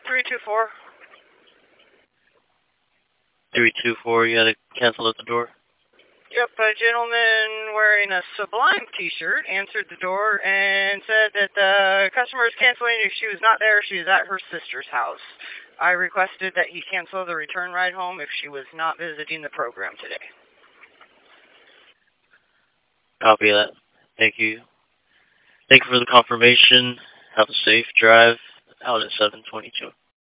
324. 324, you had to cancel at the door? Yep, a gentleman wearing a Sublime t-shirt answered the door and said that the customer is canceling if she was not there. She was at her sister's house. I requested that he cancel the return ride home if she was not visiting the program today. Copy that. Thank you. Thank you for the confirmation. Have a safe drive out at 722.